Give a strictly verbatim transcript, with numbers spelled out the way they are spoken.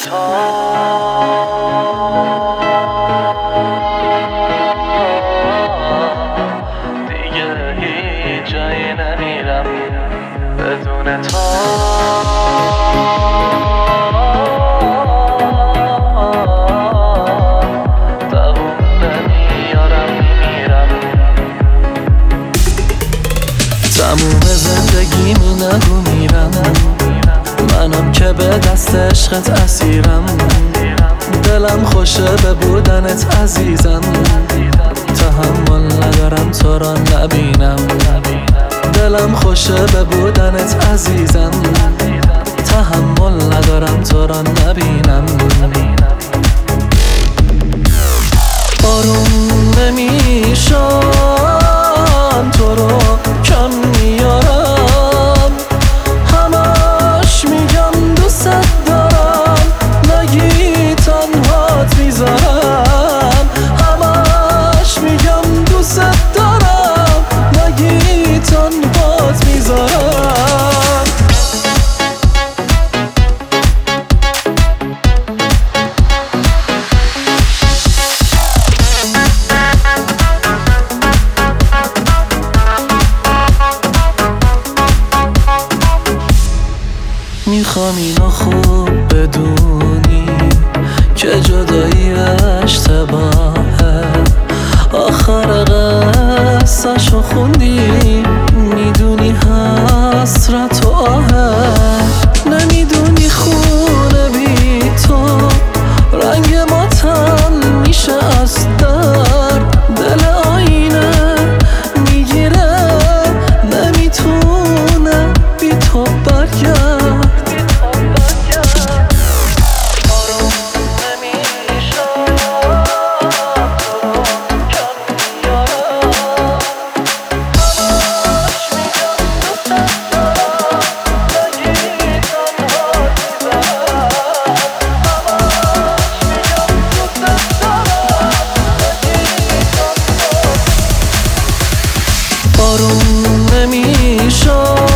دیگه هیچ جایی نمیرم بدون تو. دووم نمیارم میمیرم. تموم زندگیمی نگو میرم، منم که به دست عشقت اسیرم. دلم خوشه به بودنت عزیزم، تحمل ندارم تو را نبینم. دلم خوشه به بودنت عزیزم، تحمل ندارم تو را نبینم. آروم نمیشم تو رو کم میارم، همش میگم دوست دارم نگی تنهات میذارم. همش میگم دوست دارم نگی تنهات میذارم. میخوام اینو خوب بدونی که جدایی اشتباهه. آخر قصه‌شو خوندی، میدونی حسرت و آهه. نمیدونی خونه بی تو رنگ ماتم میشه از درد. دل آینه میگیره نمیتونه بی تو برگرد. آروم نمیشم